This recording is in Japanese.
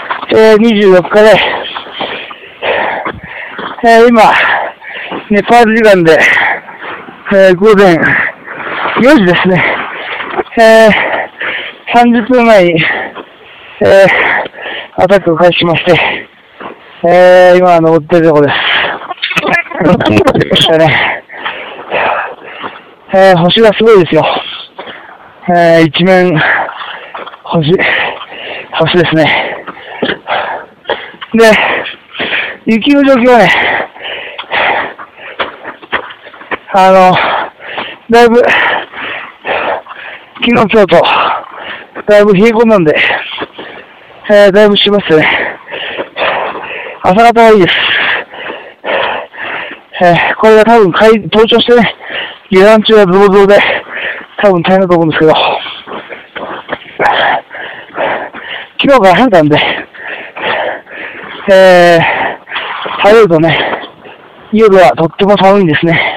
24日で、今、ネパール時間で、午前4時ですね。30分前に、アタックを開始しまして、今登ってるところです。したね。星がすごいですよ。一面、星ですね。で、雪の状況はね、だいぶ、昨日、今日と、だいぶ冷え込んだんで、だいぶしますね。朝方はいいです。これが多分登頂してね、下山中は増増で、多分大変だと思うんですけど、昨日から晴れたんで、晴れるとね、夜はとっても寒いんですね。